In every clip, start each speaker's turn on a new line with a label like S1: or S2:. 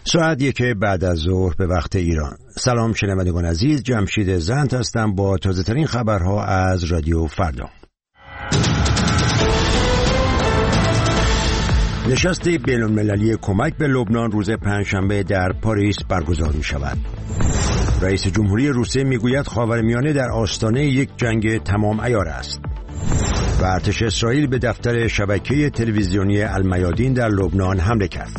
S1: ساعت 1 بعد از ظهر به وقت ایران. سلام شنوندگان عزیز، جمشید زند هستم با تازه ترین خبرها از رادیو فردا. نشست بین‌المللی کمک به لبنان روز پنجشنبه در پاریس برگزار می شود. رئیس جمهوری روسیه می گوید خاورمیانه در آستانه یک جنگ تمام عیار است. و ارتش اسرائیل به دفتر شبکه تلویزیونی المیادین در لبنان حمله کرد.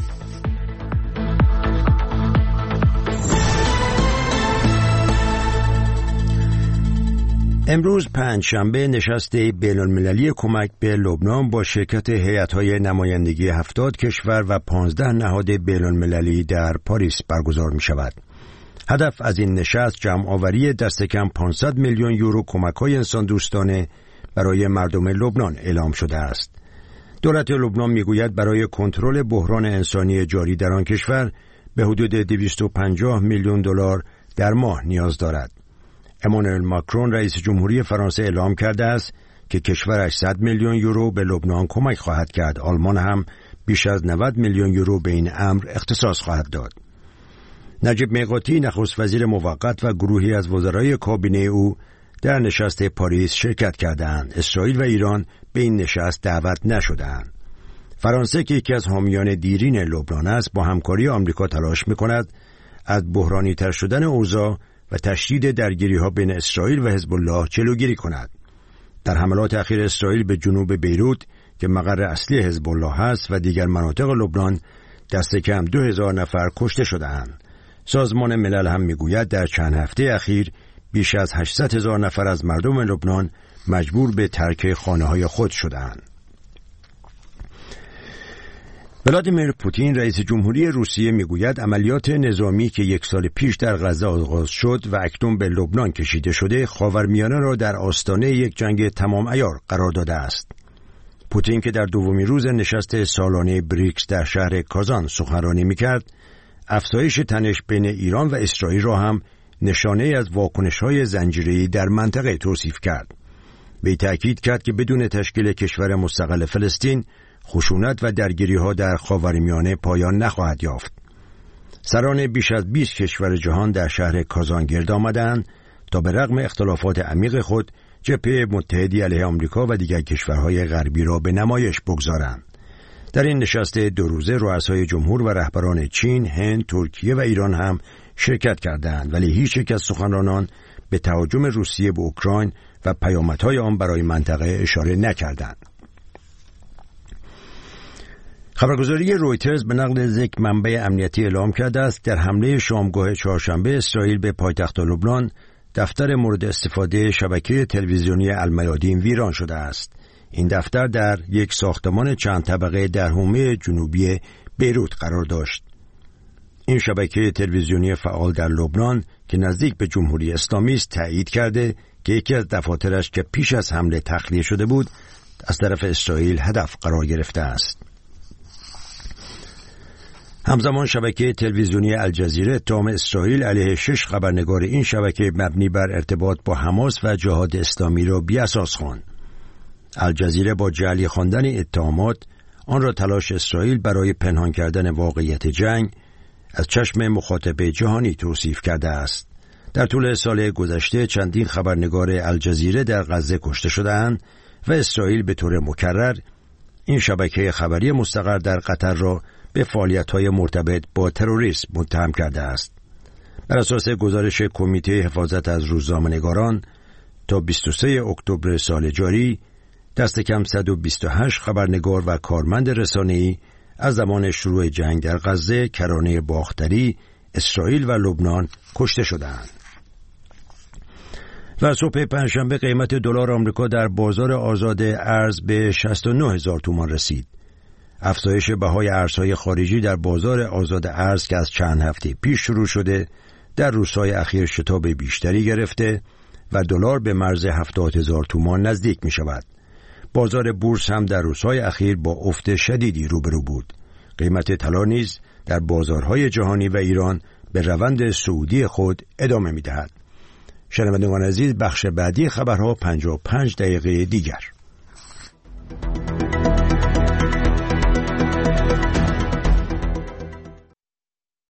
S1: امروز پنجشنبه نشست بین‌المللی کمک به لبنان با شرکت هیئت‌های نمایندگی 70 کشور و 15 نهاد بین‌المللی در پاریس برگزار می شود. هدف از این نشست جمع‌آوری دست کم 500 میلیون یورو کمک‌های انسان دوستانه برای مردم لبنان اعلام شده است. دولت لبنان میگوید برای کنترل بحران انسانی جاری در آن کشور به حدود 250 میلیون دلار در ماه نیاز دارد. امانوئل ماکرون رئیس جمهوری فرانسه اعلام کرده است که کشورش 100 میلیون یورو به لبنان کمک خواهد کرد. آلمان هم بیش از 90 میلیون یورو به این امر اختصاص خواهد داد. نجیب میقاتی نخست وزیر موقت و گروهی از وزرای کابینه او در نشست پاریس شرکت کردند. اسرائیل و ایران به این نشست دعوت نشدند. فرانسه که یکی از حامیان دیرین لبنان است با همکاری آمریکا تلاش می‌کند از بحرانی تر شدن اوضاع و تشدید درگیری‌ها بین اسرائیل و حزب الله جلوگیری کند. در حملات اخیر اسرائیل به جنوب بیروت که مقر اصلی حزب الله است و دیگر مناطق لبنان دست کم 2000 نفر کشته شده‌اند. سازمان ملل هم میگوید در چند هفته اخیر بیش از 800,000 نفر از مردم لبنان مجبور به ترک خانه‌های خود شدند. ولادیمیر پوتین رئیس جمهوری روسیه میگوید عملیات نظامی که 1 سال پیش در غزه آغاز شد و اکنون به لبنان کشیده شده خاورمیانه را در آستانه یک جنگ تمام عیار قرار داده است. پوتین که در دومین روز نشست سالانه بریکس در شهر کازان سخنرانی میکرد، افزایش تنش بین ایران و اسرائیل را هم نشانه از واکنش‌های زنجیره‌ای در منطقه توصیف کرد. به تأکید کرد که بدون تشکیل کشور مستقل فلسطین خشونت و درگیری‌ها در خاورمیانه پایان نخواهد یافت. سران بیش از 20 کشور جهان در شهر کازان گرد آمدند تا به رغم اختلافات عمیق خود جبهه متحدی علیه آمریکا و دیگر کشورهای غربی را به نمایش بگذارند. در این نشست 2 روزه رؤسای جمهور و رهبران چین، هند، ترکیه و ایران هم شرکت کردند، ولی هیچ یک از سخنرانان به تهاجم روسیه به اوکراین و پیامدهای آن برای منطقه اشاره نکردند. خبرگزاری رویترز به نقل یک منبع امنیتی اعلام کرده است در حمله شامگاه چهارشنبه اسرائیل به پایتخت لبنان دفتر مورد استفاده شبکه تلویزیونی المیادین ویران شده است. این دفتر در یک ساختمان چند طبقه در حومه جنوبی بیروت قرار داشت. این شبکه تلویزیونی فعال در لبنان که نزدیک به جمهوری اسلامی است تایید کرده که یکی از دفاترش که پیش از حمله تخلیه شده بود از طرف اسرائیل هدف قرار گرفته است. همزمان شبکه تلویزیونی الجزیره اتهام اسرائیل علیه 6 خبرنگار این شبکه مبنی بر ارتباط با حماس و جهاد اسلامی را بی‌اساس خواند. الجزیره با جعلی خواندن اتهامات آن را تلاش اسرائیل برای پنهان کردن واقعیت جنگ از چشم مخاطب جهانی توصیف کرده است. در طول سال گذشته چندین خبرنگار الجزیره در غزه کشته شده‌اند و اسرائیل به طور مکرر این شبکه خبری مستقر در قطر را به فعالیت‌های مرتبط با تروریسم متهم کرده است. بر اساس گزارش کمیته حفاظت از روزنامه‌نگاران تا 23 اکتبر سال جاری دست کم 128 خبرنگار و کارمند رسانه‌ای از زمان شروع جنگ در غزه، کرانه باختری، اسرائیل و لبنان کشته شدند. و صبح پنجشنبه قیمت دلار آمریکا در بازار آزاد ارز به 69,000 تومان رسید. افزایش بهای ارزهای خارجی در بازار آزاد ارز که از چند هفته پیش شروع شده در روزهای اخیر شتاب بیشتری گرفته و دلار به مرز 70,000 تومان نزدیک می شود. بازار بورس هم در روزهای اخیر با افت شدیدی روبرو بود. قیمت طلا نیز در بازارهای جهانی و ایران به روند صعودی خود ادامه می دهد. شنوندگان عزیز، بخش بعدی خبرها 55 دقیقه دیگر.